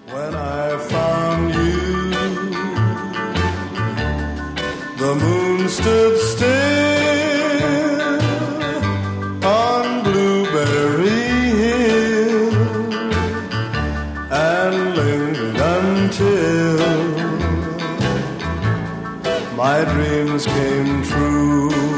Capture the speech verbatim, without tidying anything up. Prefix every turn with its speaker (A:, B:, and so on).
A: When I found you, the moon stood still on Blueberry Hill and lingered until my dreams came true.